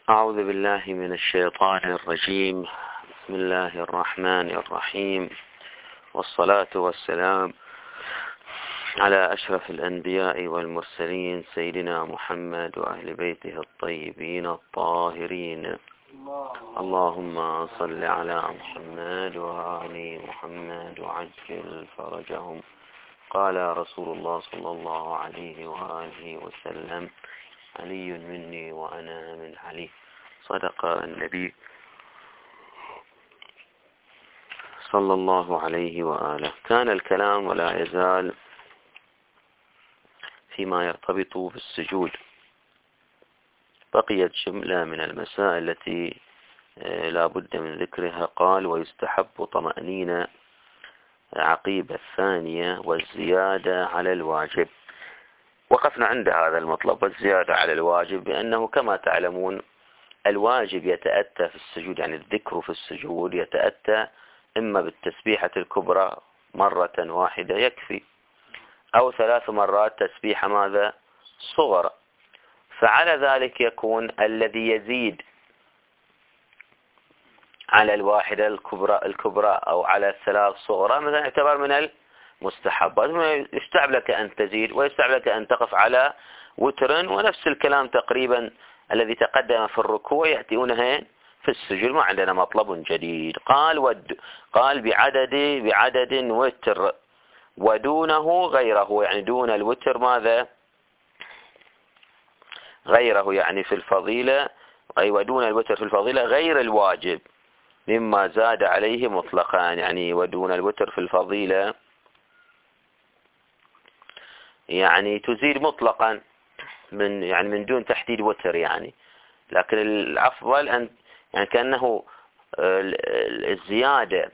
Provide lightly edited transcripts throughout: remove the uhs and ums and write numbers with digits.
أعوذ بالله من الشيطان الرجيم. بسم الله الرحمن الرحيم، والصلاة والسلام على أشرف الأنبياء والمرسلين سيدنا محمد وأهل بيته الطيبين الطاهرين. اللهم صل على محمد وآل محمد وعجل فرجهم. قال رسول الله صلى الله عليه وآله وسلم: علي مني وأنا من علي. صدق النبي صلى الله عليه وآله. كان الكلام ولا يزال فيما يرتبط بالسجود. بقيت جملة من المسائل التي لا بد من ذكرها. قال: ويستحب طمأنينة عقيب الثانية والزيادة على الواجب. وقفنا عند هذا المطلب، والزيادة على الواجب، بأنه كما تعلمون الواجب يتأتى في السجود، يعني الذكر في السجود يتأتى إما بالتسبيحة الكبرى مرة واحدة يكفي، أو 3 مرات تسبيحة ماذا؟ صغرى. فعلى ذلك يكون الذي يزيد على الواحدة الكبرى أو على 3 صغرى مثلا يعتبر من المستحبات. يستحب لك أن تزيد، ويستحب لك أن تقف على وتر، ونفس الكلام تقريبا الذي تقدم في الركوع يأتيونها في السجود. ما عندنا مطلب جديد. قال بعدد وتر ودونه غيره، يعني دون الوتر ماذا؟ غيره، يعني في الفضيلة، أي ودون الوتر في الفضيلة غير الواجب مما زاد عليه مطلقا. يعني ودون الوتر في الفضيلة يعني تزيد مطلقا من دون تحديد وتر يعني. لكن الأفضل أن يعني كأنه الزيادة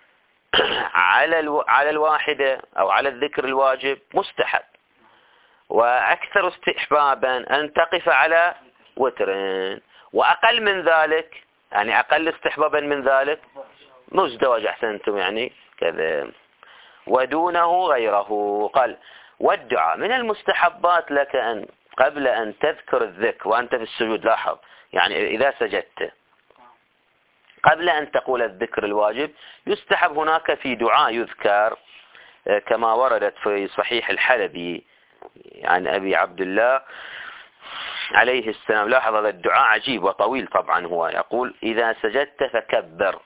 على الواحدة أو على الذكر الواجب مستحب، وأكثر استحبابا أن تقف على وترين، وأقل من ذلك يعني أقل استحبابا من ذلك مزدوج. أحسنتم يعني كذا. ودونه غيره. قال: والدعاء من المستحبات لك أن قبل أن تذكر الذكر وأنت في السجود، لاحظ يعني إذا سجدت قبل أن تقول الذكر الواجب يستحب هناك في دعاء يذكر كما وردت في صحيح الحلبي عن أبي عبد الله عليه السلام. لاحظ هذا الدعاء عجيب وطويل طبعا. هو يقول: إذا سجدت فكبر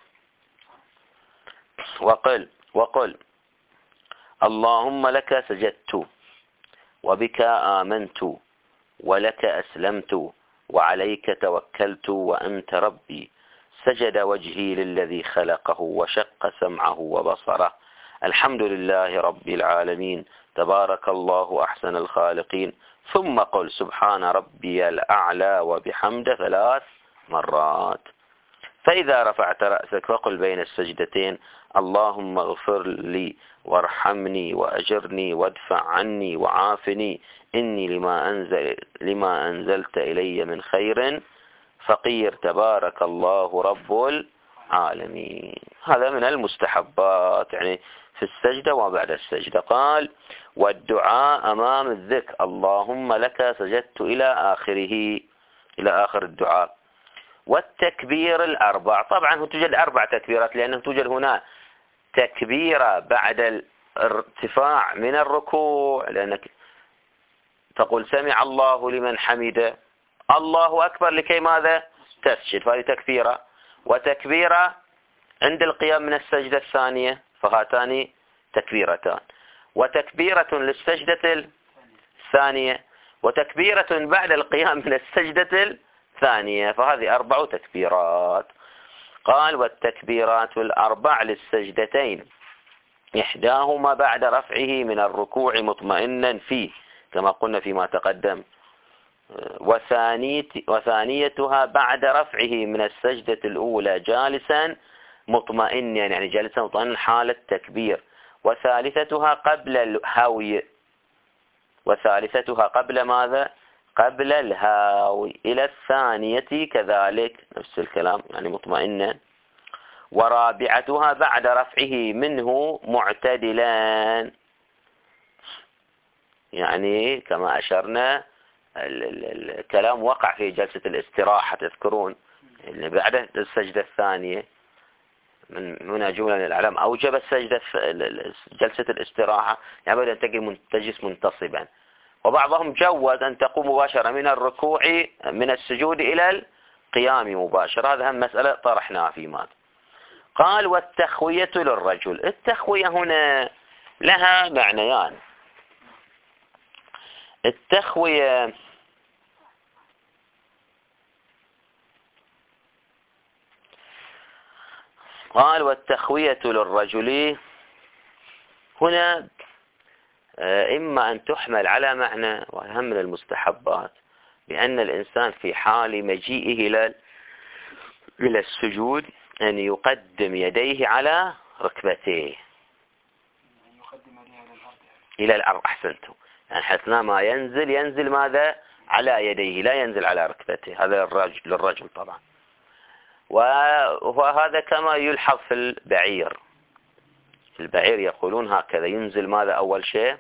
وقل اللهم لك سجدت وبك آمنت ولك أسلمت وعليك توكلت وأنت ربي. سجد وجهي للذي خلقه وشق سمعه وبصره. الحمد لله رب العالمين، تبارك الله أحسن الخالقين. ثم قل سبحان ربي الأعلى وبحمده 3 مرات. فإذا رفعت رأسك فقل بين السجدتين: اللهم اغفر لي وارحمني وأجرني وادفع عني وعافني، إني لما أنزلت إلي من خير فقير، تبارك الله رب العالمين. هذا من المستحبات يعني في السجدة وبعد السجدة. قال: والدعاء أمام الذكر: اللهم لك سجدت إلى آخره، إلى آخر الدعاء. والتكبير الأربع. طبعا توجد 4 تكبيرات، لأنه توجد هنا تكبيرة بعد الارتفاع من الركوع، لأنك تقول سمع الله لمن حمده، الله أكبر، لكي ماذا؟ تسجد، فهذه تكبيرة. وتكبيرة عند القيام من السجدة الثانية، فهاتان تكبيرتان. وتكبيرة للسجدة الثانية، وتكبيرة بعد القيام من السجدة الثانية، فهذه 4 تكبيرات. قال: والتكبيرات الأربع للسجدتين إحداهما بعد رفعه من الركوع مطمئنا فيه، كما قلنا فيما تقدم. وثانيتها بعد رفعه من السجدة الأولى جالسا مطمئنا، يعني جالسا مطمئنا حال التكبير. وثالثتها قبل الهوي. وثالثتها قبل ماذا؟ قبل الهاوي. إلى الثانية كذلك نفس الكلام، يعني مطمئنا. ورابعتها بعد رفعه منه معتدلا، يعني كما أشرنا الكلام وقع في جلسة الاستراحة، تذكرون اللي بعد السجدة الثانية من هنا جملة من الأعلام أوجب السجدة جلسة الاستراحة ينبغي أن تجلس منتصبا، وبعضهم جوز أن تقوم مباشرة من الركوع من السجود إلى القيام مباشرة. هذا هم مسألة طرحناها في ماضي. قال والتخوية للرجل. التخوية هنا لها معنيان. التخوية قال والتخوية للرجل هنا إما أن تحمل على معنى، وأهم من المستحبات، بأن الإنسان في حال مجيئه إلى السجود أن يقدم يديه على ركبتيه إلى الأرض. أحسنتم. يعني حسنا ما ينزل ماذا؟ على يديه، لا ينزل على ركبته. هذا للرجل طبعا. وهذا كما يلحظ في البعير. في البعير يقولون هكذا ينزل ماذا أول شيء؟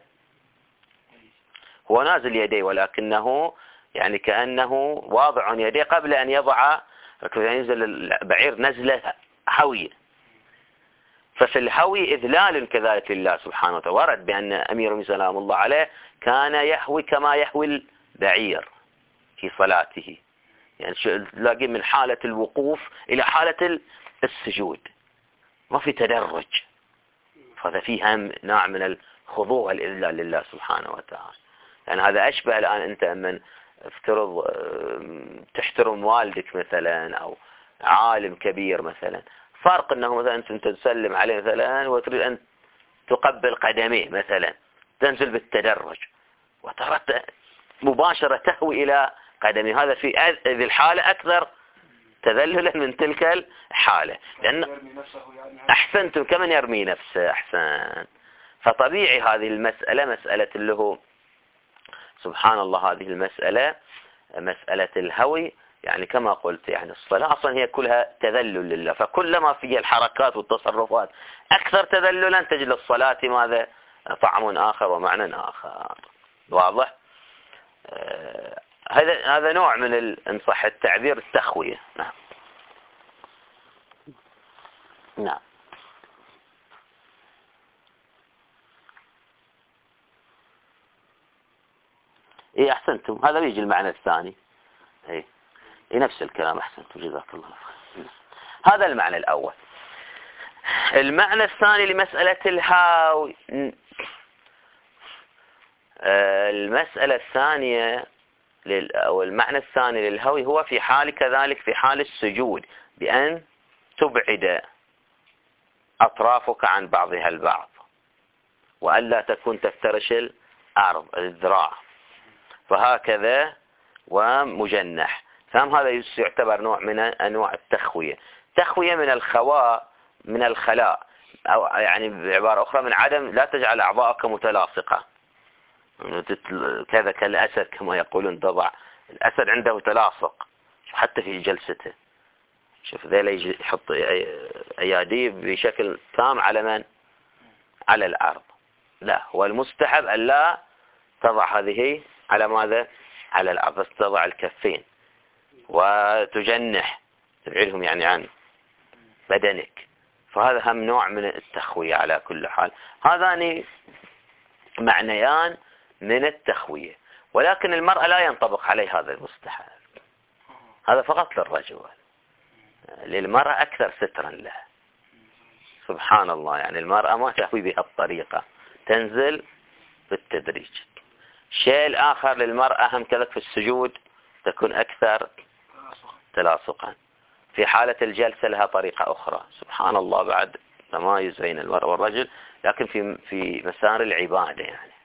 هو نازل يديه، ولكنه يعني كأنه واضع يديه قبل أن يضع ركبته. ينزل البعير نزلة هوية. ففي الهوي إذلال كذلك لله سبحانه وتعالى. ورد بأن أمير سلام الله عليه كان يهوي كما يهوي البعير في صلاته، يعني تلاقي من حالة الوقوف إلى حالة السجود، ما في تدرج. فهذا فيه هم نوع من الخضوع والإذلال لله سبحانه وتعالى. يعني هذا أشبه الآن أنت من افترض تحترم والدك مثلا أو عالم كبير مثلا، فرق أنه مثلا أنت تسلم عليه مثلا وتريد أن تقبل قدميه مثلا، تنزل بالتدرج وترى مباشرة تهوي إلى قدمه. هذا في هذه الحالة أكثر تذللا من تلك الحالة، لأن أحسنتم كمن يرمي نفسه. أحسن. فطبيعي هذه المسألة مسألة اللي هو سبحان الله، هذه المسألة مسألة الهوي، يعني كما قلت يعني الصلاة أصلا هي كلها تذلل لله، فكلما في الحركات والتصرفات أكثر تذللا تجد الصلاة ماذا؟ طعم آخر ومعنى آخر. واضح؟ هذا نوع من إن صح التعبير التخوية. نعم. نعم. إيه أحسنتم. هذا بيجي المعنى الثاني. إيه نفس الكلام. أحسنتم جزاك الله خير. هذا المعنى الأول. المعنى الثاني لمسألة الهاوي، المسألة الثانية أو المعنى الثاني للهوي هو في حال كذلك في حال السجود، بأن تبعد أطرافك عن بعضها البعض وألا تكون تفترش الأرض الذراع، فهكذا ومجنح. فهم هذا يعتبر نوع من أنواع التخوية. تخوية من الخواء، من الخلاء، أو يعني بعبارة أخرى من عدم لا تجعل أعضاءك متلاصقة، كذا كالأسد كما يقولون. طبعا الأسد عنده تلاصق حتى في جلسته. شوف ذا يجي يحط أياديه بشكل تام على من؟ على الأرض. لا، هو المستحب أن لا تضع هذه على ماذا؟ على الأرض، بس تضع الكفين وتجنح، تبعدهم يعني عن بدنك. فهذا هم نوع من التخوية على كل حال. هذان معنيان من التخوية، ولكن المرأة لا ينطبق عليه هذا المستحب. هذا فقط للرجل. للمرأة أكثر سترا لها. سبحان الله. يعني المرأة ما تهوي بهالطريقة، تنزل بالتدريج. الشيء الآخر للمرأة هم كذلك في السجود تكون أكثر تلاصقا. في حالة الجلسة لها طريقة أخرى. سبحان الله، بعد تمايز بين المرأة والرجل، لكن في مسار العبادة. يعني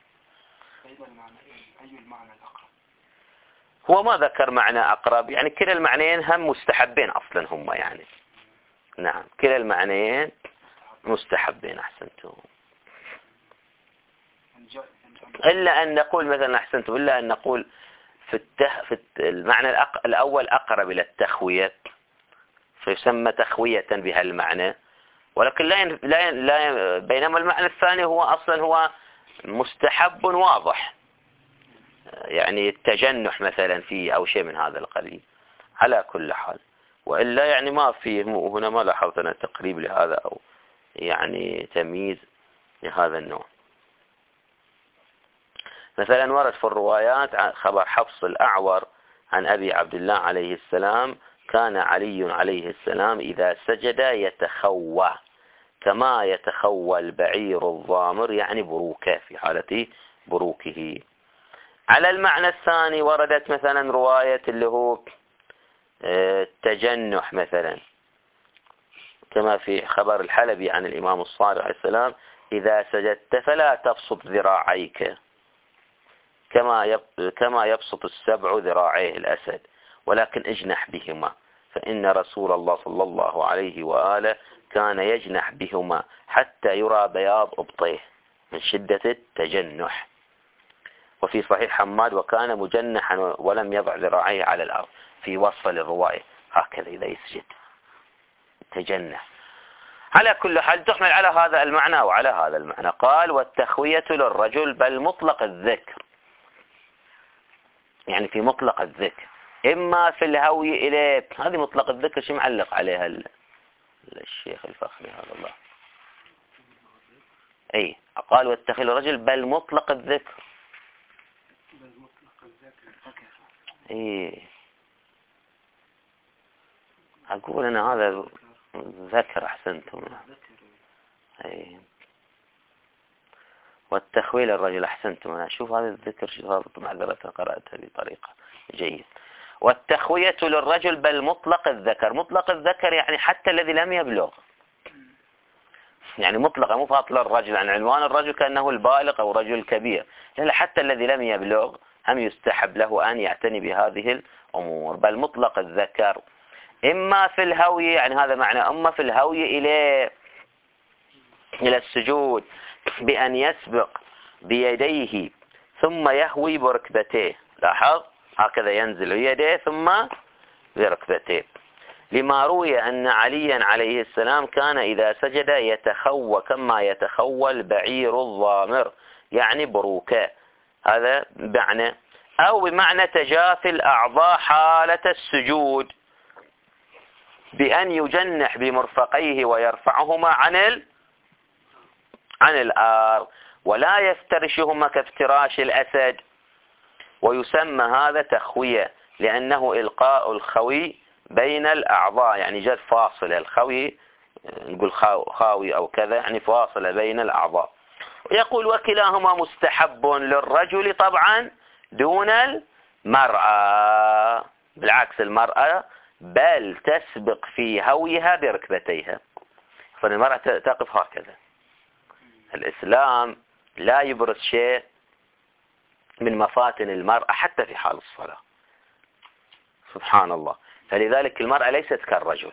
هو ما ذكر معنى أقرب، يعني كلا المعنيين هم مستحبين أصلا هم يعني. نعم، كلا المعنيين مستحبين. أحسنتم. إلا أن نقول مثلا أحسنتم، إلا أن نقول في المعنى الأول أقرب إلى التخوية، فيسمى تخوية بها المعنى، ولكن لا بينما المعنى الثاني هو أصلا هو مستحب واضح. يعني التجنح مثلا فيه أو شيء من هذا القبيل. على كل حال، وإلا يعني ما فيه، هنا ما لاحظت أنا تقريب لهذا أو يعني تمييز لهذا النوع. مثلا ورد في الروايات خبر حفص الأعور عن أبي عبد الله عليه السلام: كان علي عليه السلام إذا سجد يتخوى كما يتخوى البعير الضامر، يعني بروكه، في حالة بروكه. على المعنى الثاني وردت مثلا رواية اللي هو التجنح مثلا، كما في خبر الحلبي عن الإمام الصادق عليه السلام: إذا سجدت فلا تبسط ذراعيك كما يبسط السبع ذراعيه الأسد، ولكن اجنح بهما، فإن رسول الله صلى الله عليه وآله كان يجنح بهما حتى يرى بياض أبطيه من شدة التجنح. وفي صحيح حماد: وكان مجنحا ولم يضع ذراعيه على الأرض، في وصف للرواية هكذا إذا يسجد تجنح. على كل حال تحمل على هذا المعنى وعلى هذا المعنى. قال: والتخوية للرجل بل مطلق الذكر، يعني في مطلق الذكر، إما في الهوي إليه. هذه مطلق الذكر شو معلق عليها الشيخ الفخري هذا الله. أي قال: والتخوية للرجل بل مطلق الذكر. ايه اقول انا هذا ذكر، احسنتم. ايه والتخويل الرجل، احسنتم. انا اشوف هذا الذكر شو هذا، معذرة قرأتها بطريقة جيدة. والتخوية للرجل بل مطلق الذكر. مطلق الذكر يعني حتى الذي لم يبلغ، يعني مطلقة، مو فاضل الرجل عن عنوان الرجل كأنه البالغ او رجل كبير، لا، حتى الذي لم يبلغ هم يستحب له أن يعتني بهذه الأمور. بل مطلق الذكر إما في الهوي، يعني هذا معنى أما في الهوي إلى السجود بأن يسبق بيديه ثم يهوي بركبتيه. لاحظ هكذا ينزل يديه ثم بركبتيه، لما روي أن عليا عليه السلام كان إذا سجد يتخوى كما يتخوى البعير الضامر، يعني بروكه. هذا معنى، أو بمعنى تجافي الأعضاء حالة السجود بأن يجنح بمرفقيه ويرفعهما عن الأرض ولا يفترشهما كافتراش الأسد. ويسمى هذا تخوية لأنه إلقاء الخوي بين الأعضاء، يعني جد فاصلة. الخوي نقول خاوي أو كذا، يعني فاصلة بين الأعضاء. يقول: وكلاهما مستحب للرجل طبعا دون المرأة. بالعكس، المرأة بل تسبق في هويها بركبتيها، فالمرأة تقف هكذا. الإسلام لا يبرز شيء من مفاتن المرأة حتى في حال الصلاة، سبحان الله. فلذلك المرأة ليست كالرجل،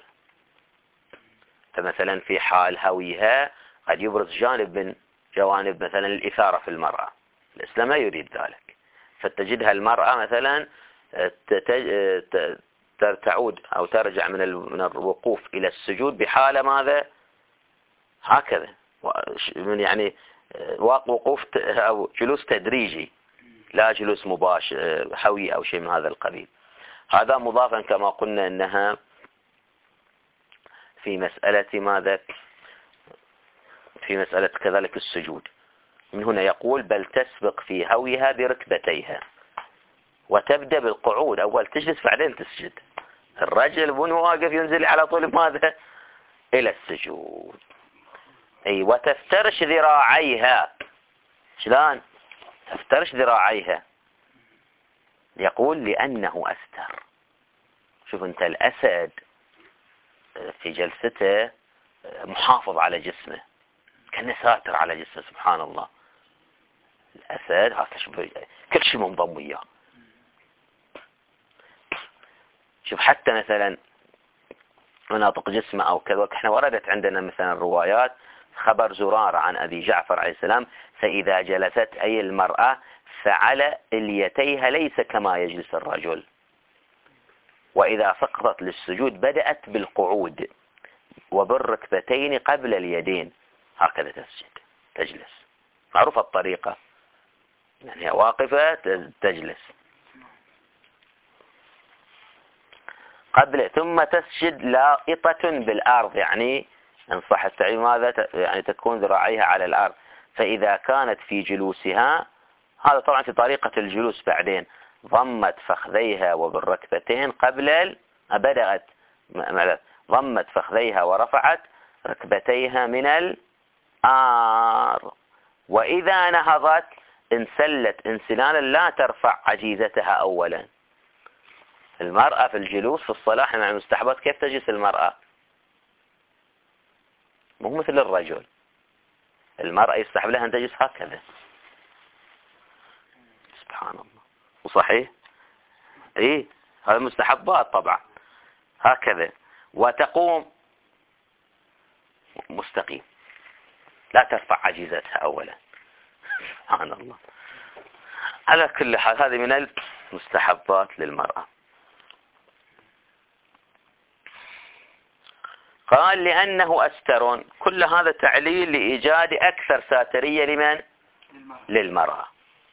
فمثلا في حال هويها قد يبرز جانب من جوانب مثلا الإثارة في المرأة، الإسلام لا يريد ذلك. فتجدها المرأة مثلا تعود أو ترجع من الوقوف إلى السجود بحالة ماذا؟ هكذا، من يعني وقوف أو جلوس تدريجي، لا جلوس مباشر حوي أو شيء من هذا القبيل. هذا مضافا كما قلنا أنها في مسألة ماذا؟ في مسألة كذلك السجود. من هنا يقول: بل تسبق في هويها بركبتيها، وتبدأ بالقعود، أول تجلس بعدين تسجد. الرجل بنو واقف ينزل على طول ماذا؟ إلى السجود. أي وتفترش ذراعيها. شلون تفترش ذراعيها؟ يقول: لأنه أستر. شوف أنت، الأسد في جلسته محافظ على جسمه، كان ساتر على جسمه، سبحان الله. الأسد هكذا كل شيء منضم وياه. شوف حتى مثلا مناطق جسمه أو كذا، احنا وردت عندنا مثلا روايات خبر زرارة عن أبي جعفر عليه السلام: فإذا جلست أي المرأة فعلى اليتيها ليس كما يجلس الرجل، وإذا سقطت للسجود بدأت بالقعود وبالركبتين قبل اليدين، هكذا تسجد تجلس، معروفة الطريقة. يعني واقفة تجلس قبل ثم تسجد لائطة بالأرض، يعني إن صح التعبير ماذا يعني تكون ذراعيها على الأرض. فإذا كانت في جلوسها، هذا طبعا في طريقة الجلوس، بعدين ضمت فخذيها وبالركبتين قبل بدأت ضمت فخذيها ورفعت ركبتيها من الآر. وإذا نهضت انسلت انسلالا لا ترفع عجيزتها أولا. المرأة في الجلوس في الصلاة مع المستحبات كيف تجلس المرأة؟ مو مثل الرجل. المرأة يستحب لها أن تجلس هكذا. سبحان الله. وصحيح؟ إيه هذا مستحبات طبعا هكذا. وتقوم مستقيم لا ترفع عجيزتها أولا. سبحان الله. على كل حال هذه من المستحبات للمرأة. قال لأنه أستر، كل هذا تعليل لإيجاد أكثر ساترية لمن؟ للمرأة.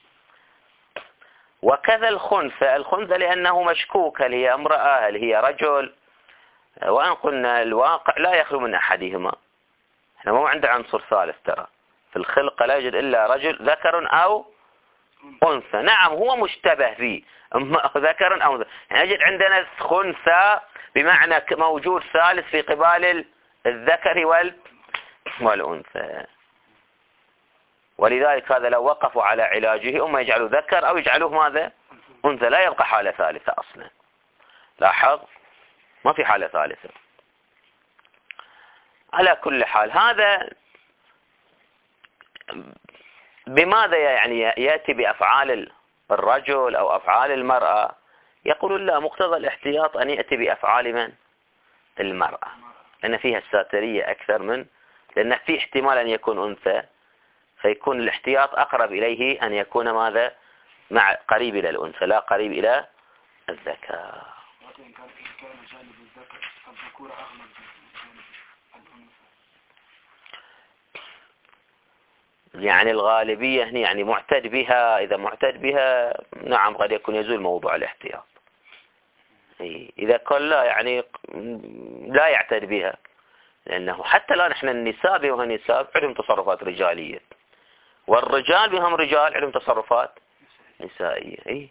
وكذا الخنثى، الخنثى لأنه مشكوك، هل هي امرأة هل هي رجل، وأن قلنا الواقع لا يخلو من أحدهما. احنا مو عندنا عنصر ثالث ترى في الخلق، لا يوجد إلا رجل ذكر أو أنثى. نعم هو مشتبه فيه ذكر أو أنثى، يعني يجد عندنا خنثى بمعنى موجود ثالث في قبال الذكر والأنثى. ولذلك هذا لو وقفوا على علاجه أما يجعلوا ذكر أو يجعلوه ماذا؟ أنثى، لا يبقى حالة ثالثة أصلا. لاحظ ما في حالة ثالثة. على كل حال هذا بماذا يعني يأتي بأفعال الرجل أو أفعال المرأة؟ يقول لا، مقتضى الاحتياط أن يأتي بأفعال من؟ المرأة، لأن فيها الساترية أكثر من، لأن في احتمال أن يكون أنثى، فيكون الاحتياط أقرب إليه أن يكون ماذا؟ مع قريب إلى الأنثى لا قريب إلى الذكر. يعني الغالبية هنا يعني معتد بها، إذا معتد بها نعم قد يكون يزول موضوع الاحتياط. إذا قال لا يعني لا يعتد بها، لأنه حتى الآن احنا النساء بهم نساء عندهم تصرفات رجالية، والرجال بهم رجال عندهم تصرفات نسائية.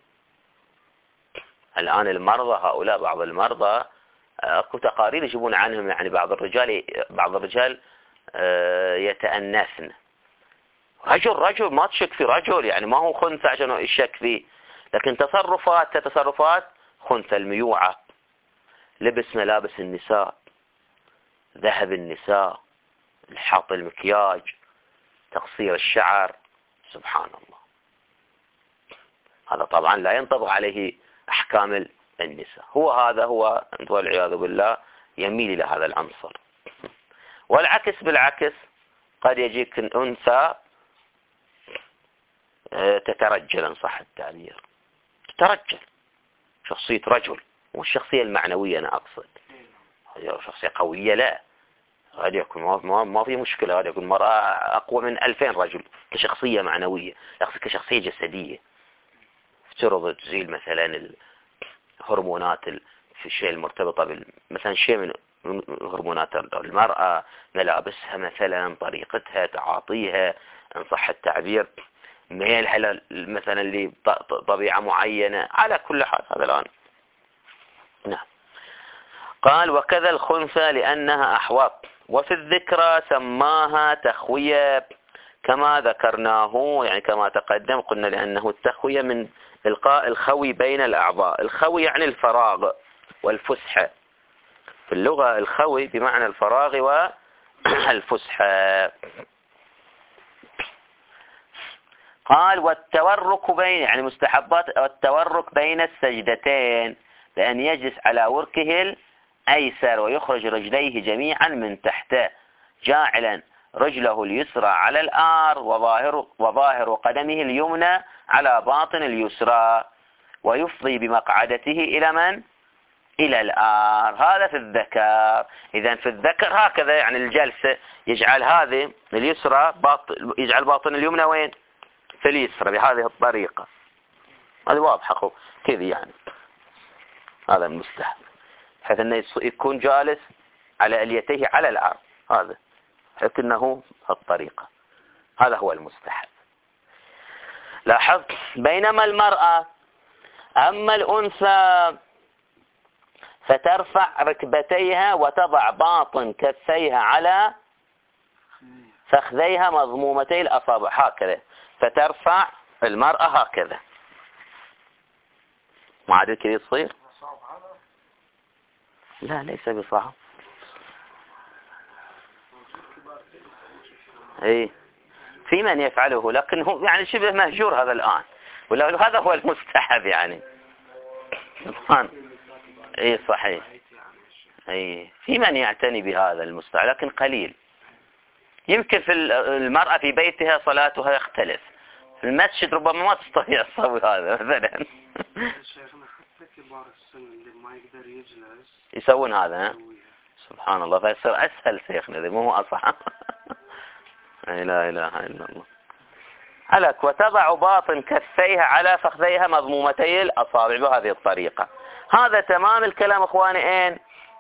الآن المرضى هؤلاء بعض المرضى اكو تقارير يجيبون عنهم، يعني بعض الرجال يتأنسن. رجل ما تشك في رجل، يعني ما هو خنثى عشان يشك فيه، لكن تصرفات خنثى، الميوعة، لبس ملابس النساء، ذهب النساء، الحاط المكياج، تقصير الشعر. سبحان الله. هذا طبعا لا ينطبق عليه أحكام النساء. هو والعياذ بالله يميل إلى هذا العنصر. والعكس بالعكس، قد يجيك أنثى تترجل إن صح التعبير، تترجل شخصية رجل، والشخصية المعنوية أنا أقصد شخصية قوية، لا قد يكون ما في مشكلة، قد يكون مرأة أقوى من 2000 رجل كشخصية معنوية، أقصد كشخصية جسدية. افترض تزيل مثلا الهرمونات في الشيء المرتبطة مثلا شيء من هرمونات المرأة، ملابسها مثلا، طريقتها، تعاطيها إن صح التعبير، ميلها مثلا لطبيعة معينة. على كل حال هذا الآن نعم. قال وكذا الخنثى لأنها أحوط. وفي الذكرى سماها تخوية كما ذكرناه، يعني كما تقدم قلنا لأنه التخوية من إلقاء الخوي بين الأعضاء. الخوي يعني الفراغ والفسحة، في اللغة الخوي بمعنى الفراغ والفسحة. قال والتورك بين، يعني مستحبات التورك بين السجدتين، بأن يجلس على وركه الأيسر ويخرج رجليه جميعا من تحته، جاعلا رجله اليسرى على الآر وظاهر قدمه اليمنى على باطن اليسرى، ويفضي بمقعدته إلى من؟ إلى الآر. هذا في الذكر. إذن في الذكر هكذا، يعني الجلسة يجعل هذه اليسرى يجعل باطن اليمنى وين؟ في اليسرى بهذه الطريقة. هذه واضحة كذا يعني. هذا المستحب، بحيث أنه يكون جالس على أليتيه على الأرض، هذا بحيث أنه الطريقة. هذا هو المستحب. لاحظ، بينما المرأة أما الأنثى فترفع ركبتيها وتضع باطن كفيها على فخذيها مضمومتي الأصابع هكذا، فترفع المرأة هكذا. ما عاد كذا يصير؟ لا ليس بصعب. اي في من يفعله، لكن هو يعني شبه مهجور هذا الآن، ولا هذا هو المستحب يعني. سبحان. اي صحيح. اي في من يعتني بهذا المستحب لكن قليل. يمكن في المرأة في بيتها صلاتها يختلف، في المسجد ربما ما تستطيع تسوي هذا مثلا. شيخنا حتى كبار السن اللي ما يقدر يجلس يسوون هذا. ها؟ سبحان الله، فيصير أسهل شيخنا، ذي مو أصعب. لا إله إلا الله. علك وتضع باطن كفيها على فخذيها مضمومتي الأصابع بهذه الطريقة. هذا تمام الكلام اخواني.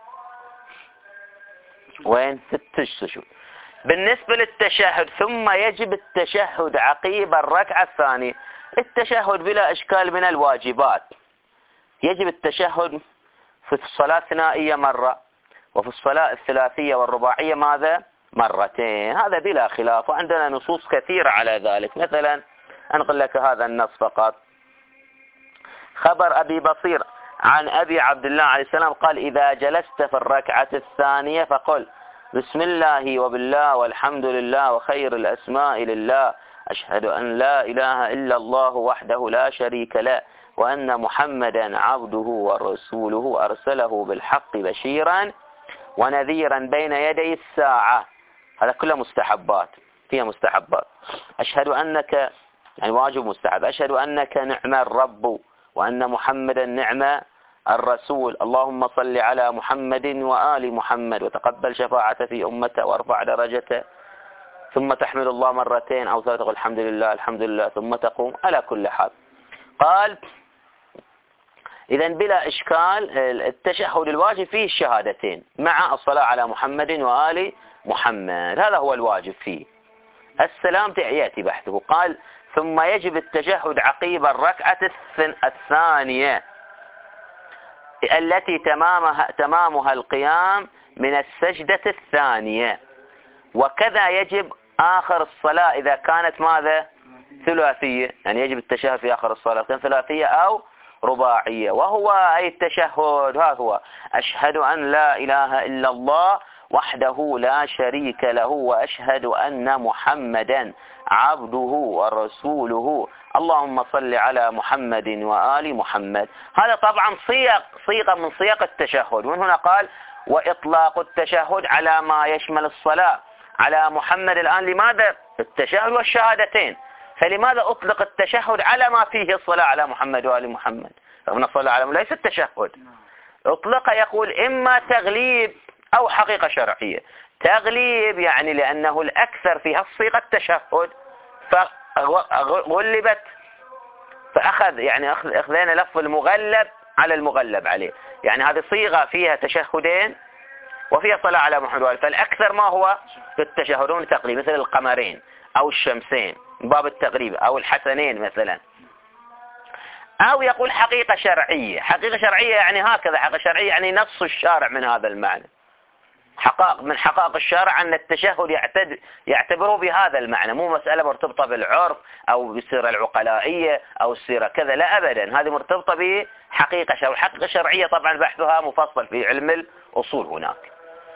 وين في التشهد. بالنسبة للتشهد، ثم يجب التشهد عقيب الركعة الثانية. التشهد بلا إشكال من الواجبات. يجب التشهد في الصلاة الثنائية مرة، وفي الصلاة الثلاثية والرباعية ماذا؟ مرتين. هذا بلا خلاف، وعندنا نصوص كثيرة على ذلك. مثلا أنقل لك هذا النص فقط. خبر أبي بصير عن أبي عبد الله عليه السلام قال: إذا جلست في الركعة الثانية فقل: بسم الله وبالله والحمد لله وخير الأسماء لله، أشهد أن لا إله إلا الله وحده لا شريك له، وأن محمدا عبده ورسوله أرسله بالحق بشيرا ونذيرا بين يدي الساعة. هذا كله مستحبات، فيها مستحبات. أشهد أنك، يعني واجب مستحب، أشهد أنك نعم الرب وأن محمدا نعم الرسول، اللهم صل على محمد وآل محمد وتقبل شفاعته في أمته وارفع درجته، ثم تحمد الله مرتين أو ثلاثة تقول الحمد لله الحمد لله، ثم تقوم. على كل حال قال: إذا بلا إشكال التشهد الواجب فيه الشهادتين مع الصلاة على محمد وآل محمد، هذا هو الواجب فيه. السلام يأتي بحثه. قال: ثم يجب التشهد عقيب الركعة الثانية التي تمامها القيام من السجدة الثانية، وكذا يجب آخر الصلاة إذا كانت ماذا؟ ثلاثية، يعني يجب التشهد في آخر الصلاة كان ثلاثية أو رباعية. وهو أي التشهد، ها هو: أشهد أن لا إله إلا الله وحده لا شريك له، وأشهد أن محمدا عبده ورسوله، اللهم صل على محمد وآل محمد. هذا طبعا صيغة من صيغ التشهد. ومن هنا قال: وإطلاق التشهد على ما يشمل الصلاة على محمد. الآن لماذا التشهد والشهادتين؟ فلماذا أطلق التشهد على ما فيه الصلاة على محمد وآل محمد؟ رغم الصلاة على ليس التشهد. أطلق يقول إما تغليب أو حقيقة شرعية. تغليب يعني لأنه الأكثر فيها الصيغة التشهد، فغلبت، فأخذ يعني أخذنا لفظ المغلب على المغلب عليه، يعني هذه صيغة فيها تشهدين وفيها صلاة على محمد وآل، فالأكثر ما هو في التشهدون تقريب، مثل القمرين أو الشمسين باب التقريب، أو الحسنين مثلا. أو يقول حقيقة شرعية. حقيقة شرعية يعني هكذا، حقيقة شرعية يعني نص الشارع من هذا المعنى. حقائق من حقائق الشارع أن التشهد يعتبره بهذا المعنى، مو مسألة مرتبطة بالعرف أو بالسيرة العقلائية أو السيرة كذا، لا أبدا، هذه مرتبطة بحقيقة شرعية. الحقيقة الشرعية طبعا بحثها مفصل في علم الأصول هناك.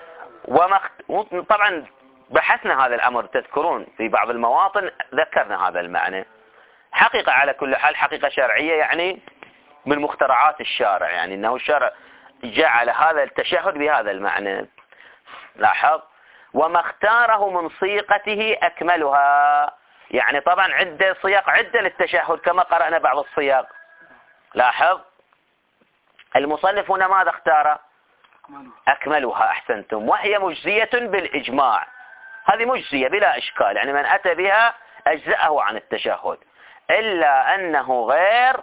طبعا بحثنا هذا الأمر، تذكرون في بعض المواطن ذكرنا هذا المعنى. حقيقة على كل حال حقيقة شرعية يعني من مخترعات الشارع، يعني أنه الشارع جعل هذا التشهد بهذا المعنى. لاحظ: وما اختاره من صيغته أكملها. يعني طبعا عدة صيغ، عدة للتشهد كما قرأنا بعض الصيغ. لاحظ المصنف هنا ماذا اختار؟ أكملها. أحسنتم. وهي مجزية بالإجماع. هذه مجزية بلا إشكال، يعني من أتى بها أجزأه عن التشهد. إلا أنه غير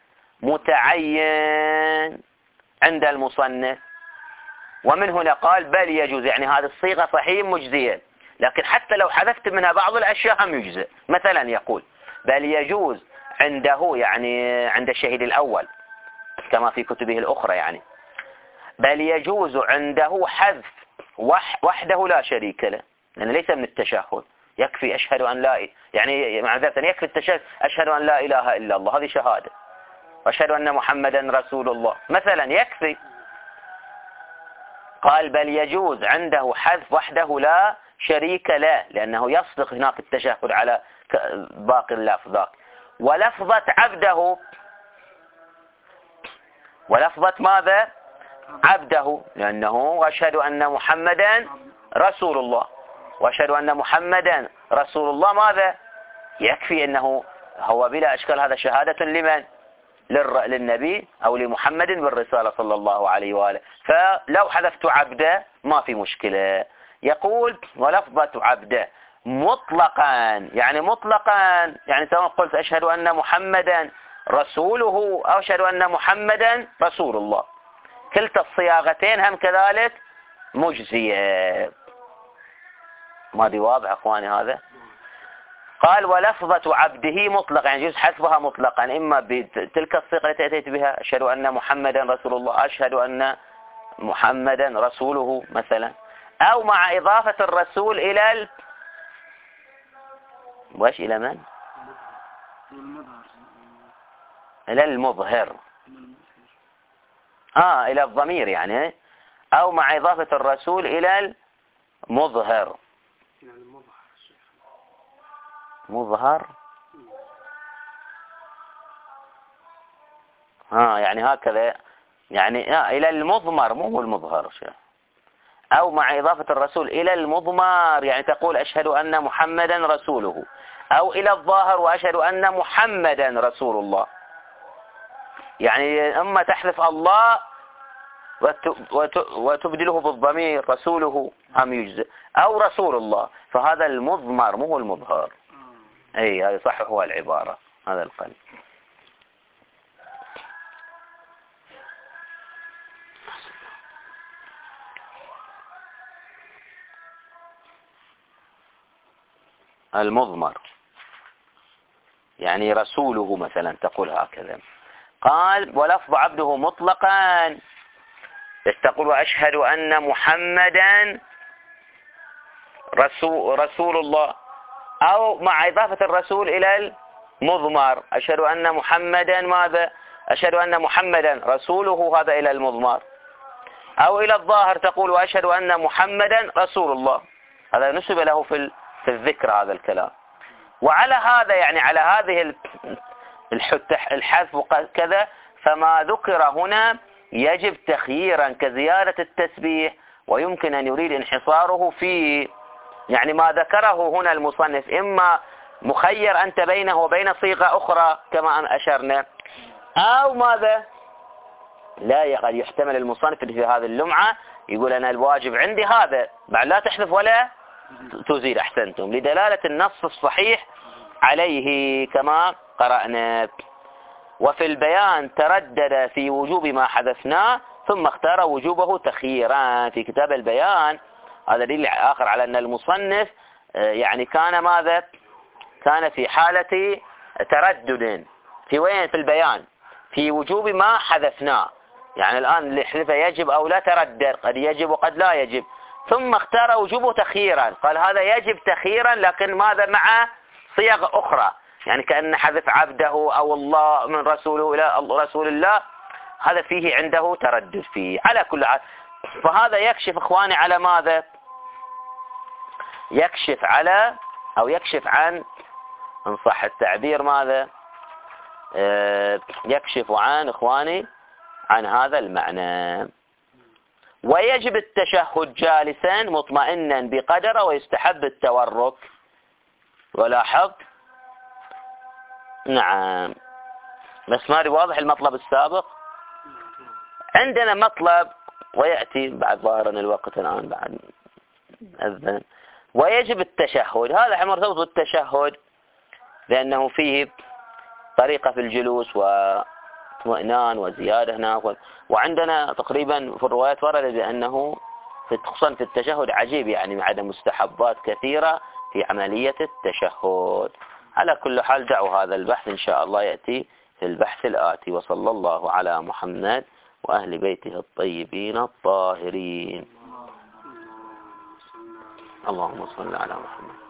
متعين عند المصنف. ومن هنا قال بل يجوز، يعني هذه الصيغة صحيح مجزية، لكن حتى لو حذفت منها بعض الأشياء هم يجزئ. مثلا يقول بل يجوز عنده، يعني عند الشهيد الأول كما في كتبه الأخرى، يعني بل يجوز عنده حذف وحده لا شريك له، يعني ليس من التشهد. يكفي أشهد أن لا، يعني معذرة يكفي التشهد أشهد أن لا إله إلا الله، هذه شهادة، وأشهد أن محمدا رسول الله مثلا، يكفي. قال بل يجوز عنده حذف وحده لا شريك له، لأنه يصدق هناك التشهد على باقي اللفظات. ولفظة عبده، ولفظة ماذا؟ عبده، لأنه وأشهد أن محمدا رسول الله، وأشهد أن محمدا رسول الله ماذا؟ يكفي أنه هو بلا أشكال هذا شهادة لمن؟ للنبي أو لمحمد بالرسالة صلى الله عليه وآله. فلو حذفت عبده ما في مشكلة. يقول ولفظة عبده مطلقا، يعني مطلقا، يعني سواء قلت أشهد أن محمدا رسوله أو أشهد أن محمدا رسول الله، كلتا الصياغتين هم كذلك مجزية. ما دي واضح أخواني هذا؟ قال ولفظة عبده مطلقا، يعني يجوز حذفها مطلقا، إما بتلك الصيغة التي أتيت بها أشهد أن محمدا رسول الله، أشهد أن محمدا رسوله مثلا، أو مع إضافة الرسول إلى وإيش إلى من؟ إلى المظهر، إلى الضمير يعني، أو مع إضافة الرسول إلى المظهر. مظهر يعني هكذا، يعني إلى المضمر مو المظهر، أو مع إضافة الرسول إلى المضمر، يعني تقول أشهد أن محمدا رسوله، أو إلى الظاهر وأشهد أن محمدا رسول الله، يعني أما تحذف الله وتبدله بالضمير رسوله هم يجزئ، أو رسول الله، فهذا المضمر مو المظهر. أي هذا صح، هو العبارة هذا القلب. المضمر يعني رسوله مثلا تقول هكذا. قال ولفظ عبده مطلقا، تقول وأشهد أن محمدا رسول الله، أو مع إضافة الرسول إلى المضمر أشهد أن محمدا ماذا؟ أشهد أن محمدا رسوله، هذا إلى المضمر، أو إلى الظاهر تقول وأشهد أن محمدا رسول الله، هذا نسب له في الذكر هذا الكلام. وعلى هذا يعني على هذه الحذف وكذا، فما ذكر هنا يجب تخييرا كزيادة التسبيح، ويمكن أن يريد انحصاره في يعني ما ذكره هنا المصنف، إما مخير أنت بينه وبين صيغة أخرى كما أشرنا، أو ماذا لا قد يحتمل المصنف في هذه اللمعة يقول أنا الواجب عندي هذا، بعد لا تحذف ولا تزيد، أحسنتم، لدلالة النص الصحيح عليه كما قرأنا. وفي البيان تردد في وجوب ما حذفناه ثم اختار وجوبه تخييرا في كتاب البيان. هذا دليل آخر على أن المصنف يعني كان ماذا؟ كان في حالة تردد في وين؟ في البيان في وجوب ما حذفناه، يعني الآن اللي حذفه يجب أو لا تردد، قد يجب وقد لا يجب، ثم اختار وجوبه تخييرا، قال هذا يجب تخييرا لكن ماذا؟ مع صيغ أخرى، يعني كأن حذف عبده أو الله من رسوله إلى رسول الله، هذا فيه عنده تردد فيه. على كل حال فهذا يكشف إخواني على ماذا؟ يكشف على أو يكشف عن، إن صح التعبير ماذا؟ يكشف عن إخواني عن هذا المعنى. ويجب التشهد جالسا مطمئنا بقدر، ويستحب التورك. ولاحظ نعم، بس ما واضح المطلب السابق. عندنا مطلب ويأتي بعد ظاهرنا الوقت الآن بعد أذن. ويجب التشهد، هذا مرتبط بالتشهد لأنه فيه طريقة في الجلوس واطمئنان وزيادة هناك. وعندنا تقريبا في الروايات ورد بأنه خصوصا في التشهد عجيب يعني عدم مستحبات كثيرة في عملية التشهد. على كل حال دعوا هذا البحث إن شاء الله يأتي في البحث الآتي. وصلى الله على محمد وأهل بيته الطيبين الطاهرين. اللهم صل على محمد.